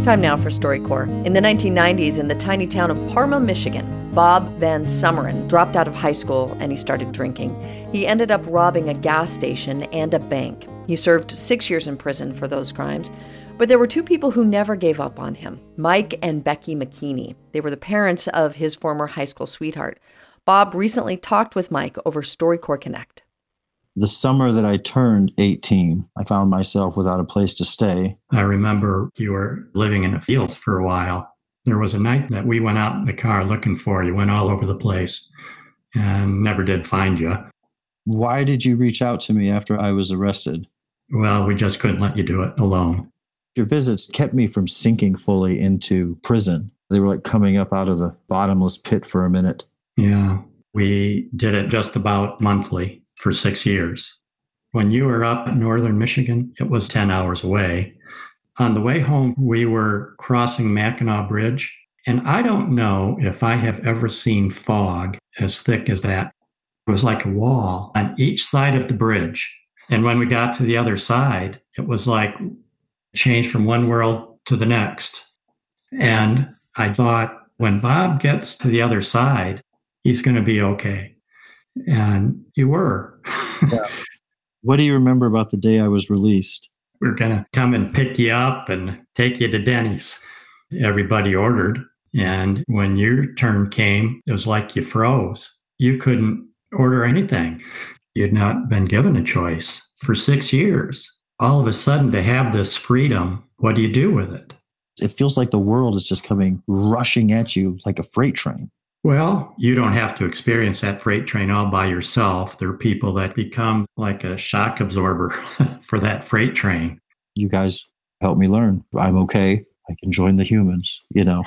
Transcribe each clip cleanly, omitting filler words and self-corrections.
Time now for StoryCorps. In the 1990s, in the tiny town of Parma, Michigan, Bob Van Sumeren dropped out of high school and he started drinking. He ended up robbing a gas station and a bank. He served 6 years in prison for those crimes. But there were two people who never gave up on him, Mike and Becky McKinney. They were the parents of his former high school sweetheart. Bob recently talked with Mike over StoryCorps Connect. The summer that I turned 18, I found myself without a place to stay. I remember you were living in the fields for a while. There was a night that we went out in the car looking for you, went all over the place, and never did find you. Why did you reach out to me after I was arrested? Well, we just couldn't let you do it alone. Your visits kept me from sinking fully into prison. They were like coming up out of the bottomless pit for a minute. Yeah, we did it just about monthly for 6 years. When you were up in northern Michigan, it was 10 hours away. On the way home, we were crossing Mackinac Bridge, and I don't know if I have ever seen fog as thick as that. It was like a wall on each side of the bridge. And when we got to the other side, it was like change from one world to the next. And I thought, when Bob gets to the other side, he's going to be okay. And you were. Yeah. What do you remember about the day I was released? We're going to come and pick you up and take you to Denny's. Everybody ordered. And when your turn came, it was like you froze. You couldn't order anything. You'd not been given a choice for 6 years. All of a sudden, to have this freedom, what do you do with it? It feels like the world is just coming rushing at you like a freight train. Well, you don't have to experience that freight train all by yourself. There are people that become like a shock absorber for that freight train. You guys helped me learn. I'm okay. I can join the humans,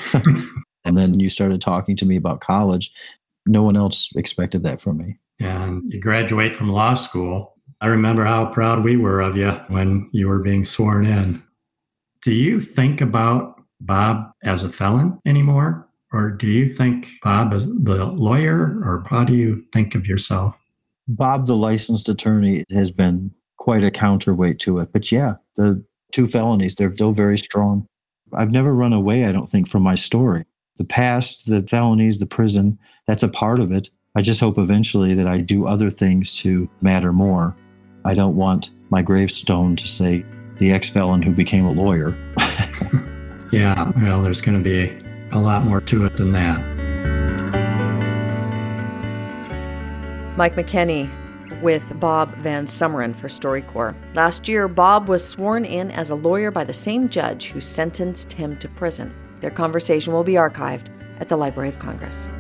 And then you started talking to me about college. No one else expected that from me. And you graduate from law school. I remember how proud we were of you when you were being sworn in. Do you think about Bob as a felon anymore? Or do you think Bob as the lawyer? Or how do you think of yourself? Bob, the licensed attorney, has been quite a counterweight to it. But yeah, the 2 felonies, they're still very strong. I've never run away, I don't think, from my story. The past, the felonies, the prison, that's a part of it. I just hope eventually that I do other things to matter more. I don't want my gravestone to say the ex-felon who became a lawyer. Yeah, well, there's going to be a lot more to it than that. Mike McKinney with Bob Van Sumeren for StoryCorps. Last year, Bob was sworn in as a lawyer by the same judge who sentenced him to prison. Their conversation will be archived at the Library of Congress.